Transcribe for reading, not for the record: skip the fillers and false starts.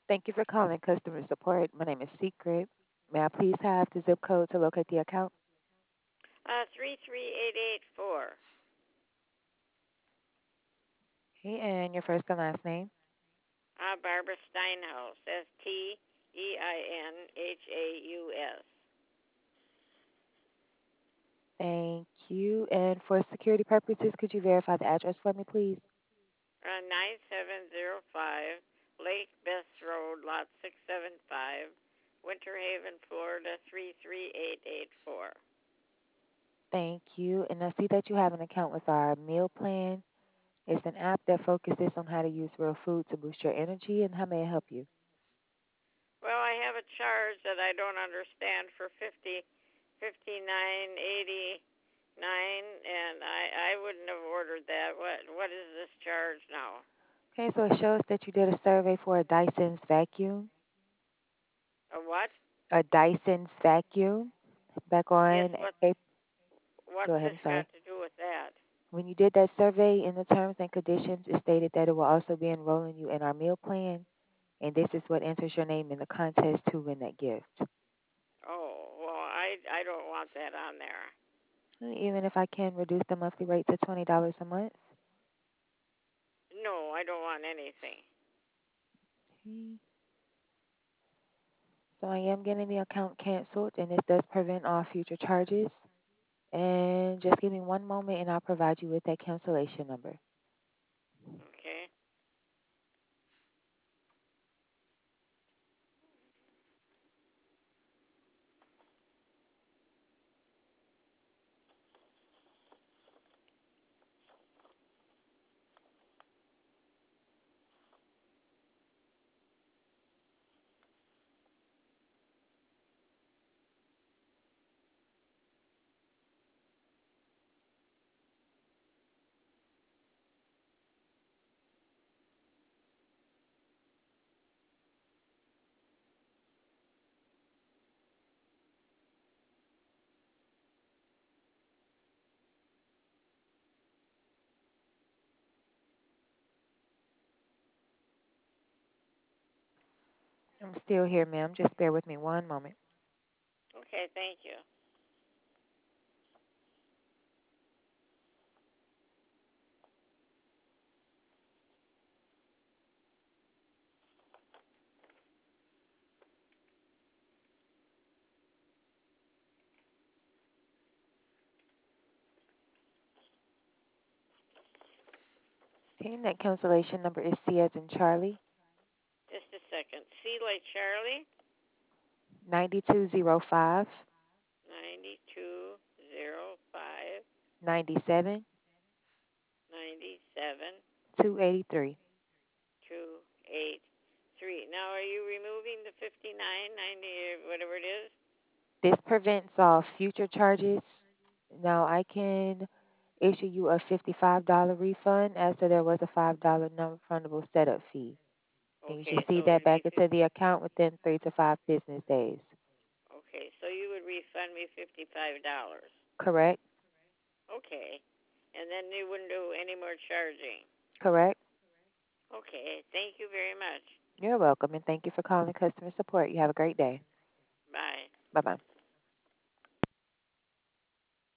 Thank you for calling customer support. My name is Secret. May I please have the zip code to locate the account? 33884. Okay, and your first and last name. Barbara Steinhaus. Steinhaus. Thank you. And for security purposes, could you verify the address for me, please? 9705 Lake Bess Road, Lot 675, Winter Haven, Florida 33884. Thank you. And I see that you have an account with our meal plan. It's an app that focuses on how to use real food to boost your energy. And how may I help you? Well, I have a charge that I don't understand for 59.89, and I wouldn't have ordered that. What is this charge now? Okay, so it shows that you did a survey for a Dyson's vacuum. A what? A Dyson's vacuum back Yes, on April. Go what's ahead, this I'm got sorry. to do with that? When you did that survey in the terms and conditions, it stated that it will also be enrolling you in our meal plan, and this is what enters your name in the contest to win that gift. Oh, well, I don't want that on there. Even if I can reduce the monthly rate to $20 a month. No, I don't want anything. Okay. So I am getting the account canceled, and this does prevent all future charges. And just give me one moment, and I'll provide you with that cancellation number. Okay. I'm still here, ma'am. Just bear with me one moment. Okay, thank you. Okay, and that cancellation number is C as in Charlie, Just a second. C like Charlie. 9205 9205 97 97 283. 283. Now, are you removing the 59.90 whatever it is? This prevents all future charges. Now I can issue you a $55 refund as there was a $5 non-refundable setup fee. And you should Okay, see so it that would be back into the account within 3 to 5 business days. okay. So you would refund me $55. Correct? Okay, and then you wouldn't do any more charging. Correct? Okay, thank you very much. You're welcome, and thank you for calling customer support. You have a great day. Bye. Bye bye.